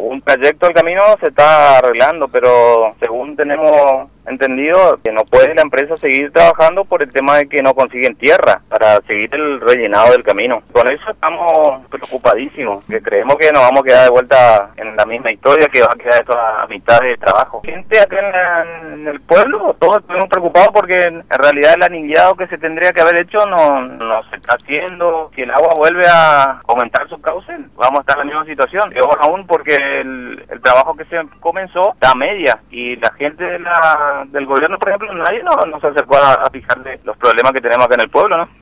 un trayecto del camino se está arreglando, pero según tenemos entendido que no puede la empresa seguir trabajando por el tema de que no consiguen tierra para seguir el rellenado del camino. Con eso estamos preocupadísimos, que creemos que nos vamos a quedar de vuelta en la misma historia, que va a quedar esto a mitad de trabajo. Gente acá en el pueblo, todos estuvimos preocupados porque en realidad el anillado que se tendría que haber hecho no se está haciendo. Si el agua vuelve a aumentar su cauce, vamos a estar en la misma situación. Peor aún porque el trabajo que se comenzó está a media y la gente del gobierno, por ejemplo, nadie no se acercó a fijarle los problemas que tenemos acá en el pueblo, ¿no?